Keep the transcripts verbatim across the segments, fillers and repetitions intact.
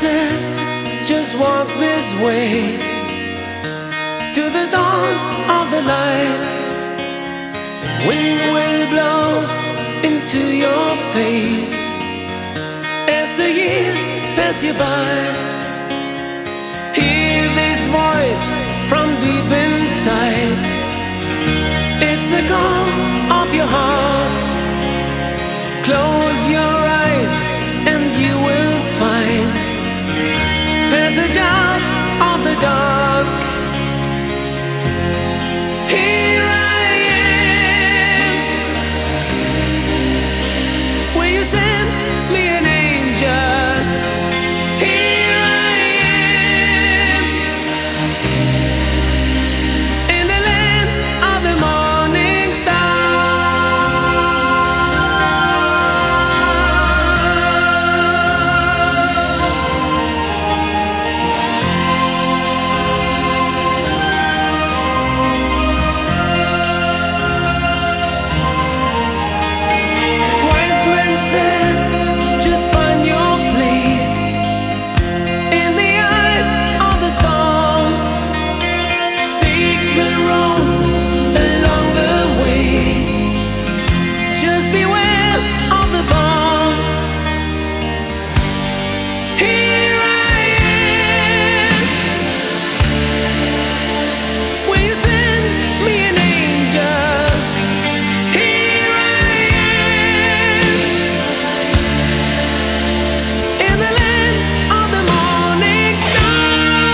said, just walk this way to the dawn of the light. The wind will blow into your face as the years pass you by. Hear this voice from deep inside. It's the call of your heart. Close your eyes and you will find passage out of the dark. Here I am. Will you send me an angel? Here I am. In the land of the morning star. Just find your place in the eye of the storm. Seek the roses along the way. Just beware of the thorns. Here I am. Will you send me an angel? Here I am. In the land of the morning star.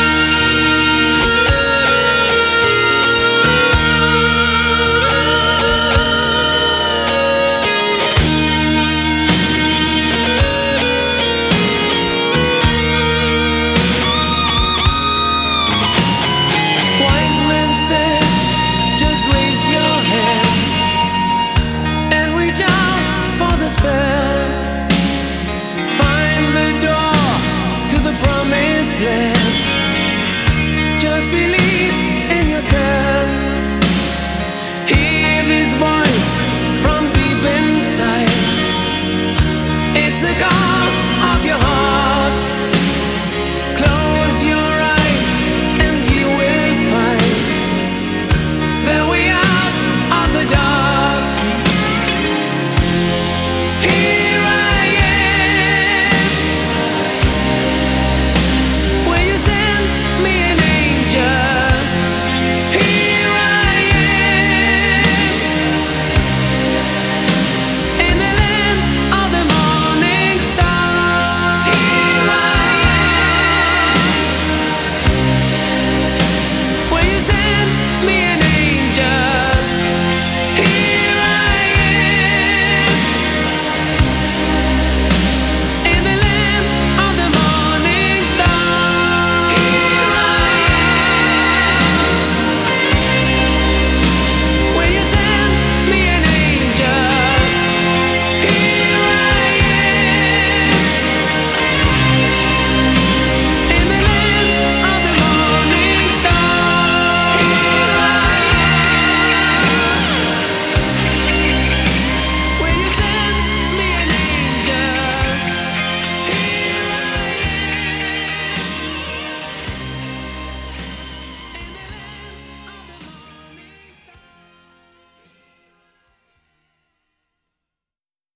Wise men said, just raise your hand and reach out for the spell.